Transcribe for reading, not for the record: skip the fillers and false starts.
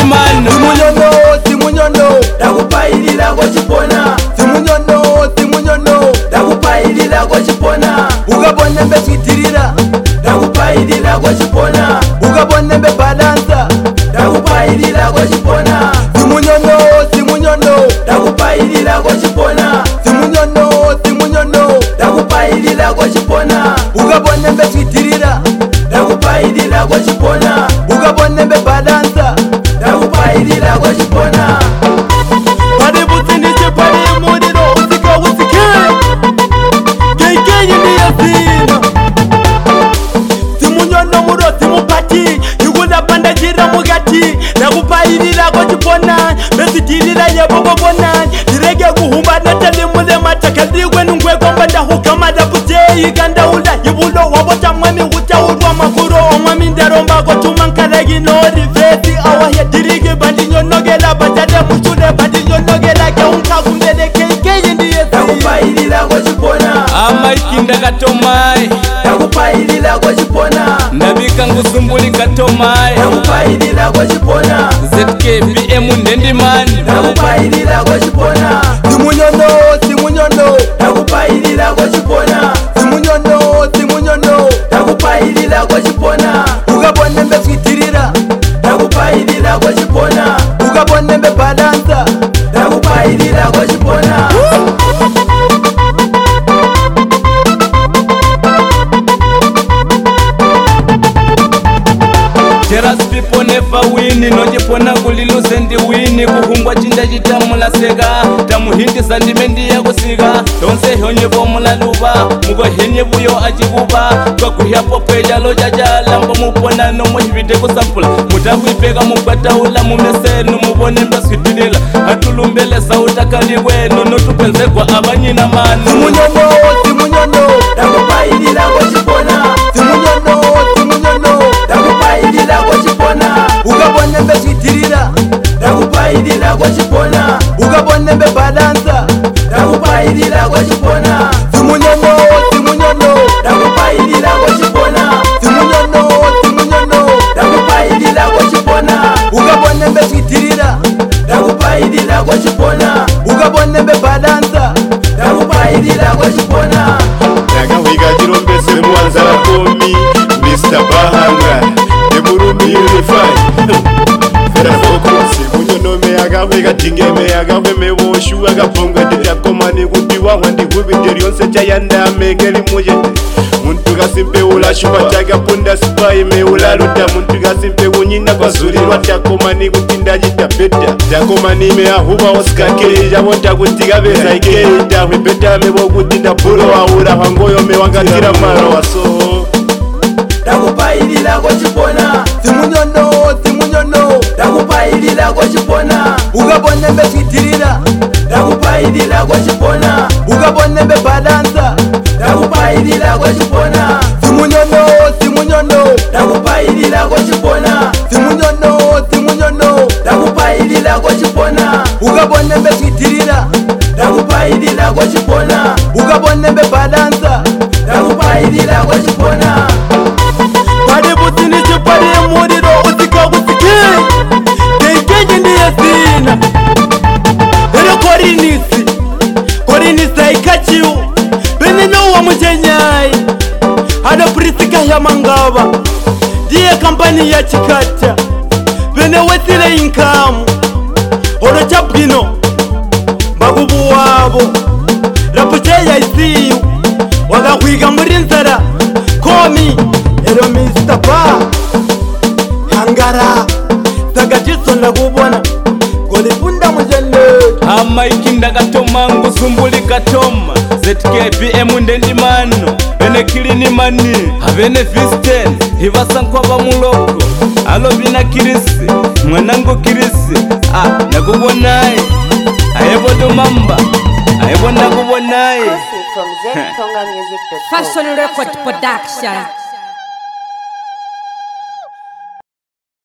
mano. Simunyono ndakupailila kwa chipona. Simunyono ndakupailila kwa chipona. Ukabona mbe switirira ndakupailila kwa chipona. Ukabona mbe balansa ndakupailila kwa chipona. Simunyono ndakupailila kwa chipona. Simunyono ndakupailila kwa chipona. Ukabona mbe switirira ndakupailila kwa chipona. Ukabona mbe balansa ndakupailila kwa chipona. Pari butsindiche pari muriro usika usike kenkenyi ndiyazina. Simunyono muro simupati yukunda pandachira mugati ndakupailila kwa chipona. Mesitilila yebobobona direge kuhumba natali mule matakaligwe nungwekomba ndahukama daputeyi kandaula yibulo wabota mwami utaurwa makuro omwami ndaromba kotuma nkalagi nori vesi awahe dirige bandinyonogela batade muchule bandinyonogela keunkakumbele kenkenyi ndiyezina. Ndakupailila kwa chipona. Amaiki ndakatomai Ndakupailila kwa chipona. ndabika ngusumbuli katomai. Ndakupailila kwa chipona. ZKBM ndendimani Ndakupailila kwa chipona. Simunyono ndakupailila kwa chipona. Simunyono ndakupailila kwa chipona. Ukabona mbe switirira ndakupailila kwa chipona. Ukabona mbe balansa ndakupailila kwa chipona. Jealous people never win. Nojipona kuliluse ndi win. Kuhumbwa chinda chitamula sega tamuhindisa ndimendi ya kusiga. Donse honye bomula luba mugo henye buyo achikuba. Kwa kuhiapo kweja loja jala mbo mupona no mohivite kusampula. Mutakuipega mupataula mumesenu mubone mba switilila. Atulumbele sauta kaliwenu notupenze kwa abanyina manu. Simunyono ndakupailila kwa chipona. Simunyono ndakupailila kwa chipona. Ukabona mbe switirira ndakupailila kwa chipona. Ukabona mbe balansa ndakupailila kwa chipona. Simunyono ndakupailila kwa chipona. Simunyono ndakupailila kwa chipona. Ukabona mbe switirira ndakupailila kwa chipona. Ukabona mbe balansa ndakupailila kwa chipona. Ndakawika chirombese mwanzara komi Mr. Bahanga Eburumi unify Fera focus Simunyono akawika tingeme akaweme woshu akaponga ndirakomani kuti wawandi hubideri yonse chayanda amekeli mujete. Muntu kasimpe ulashuwa chakapunda sipai meulaluta. Muntu kasimpe unyina kwa zulirwa takomani kuti ndajita beta. Takomani meahuba osikakeli jabonta kuti kabeza ikeli. Tahwipeta mebo kuti ndapulo waura wangoyo mewangatira maro waso. Ndakupailila kwa chipona. Simunyono ndakupailila kwa chipona. Ukabona mbe switirira ndakupailila kwa chipona. Ukabona mbe balansa ndakupailila kwa chipona. Simunyono ndakupailila kwa chipona. Simunyono ndakupailila kwa chipona. Ukabona mbe switirira ndakupailila kwa chipona. Ukabona mbe balansa ndakupailila kwa chipona. Pari butsindiche pari muriro usika usike kenkenyi ndiyazina. Ero korinisi aikachiu benino wa mujenyai. Hada prisika ya mangaba ndiye kampani ya chikata bene wetire inkamu oro chapino bagubu wabo rapuche ya isiyu wagakwiga muri nzara komi ero Mr. Ba hangara tagajiso ndakubona golipunda mujende. Amaiki ndakatoma ngusumbuli katoma. ZKBM ndendimano bene kilini mani abene Visten hivasankwa bamuloko. Alo bina kirisi mwanangu kirisi nakubonai ayebodo mamba ayebona kubonaye. Fashion Record Production.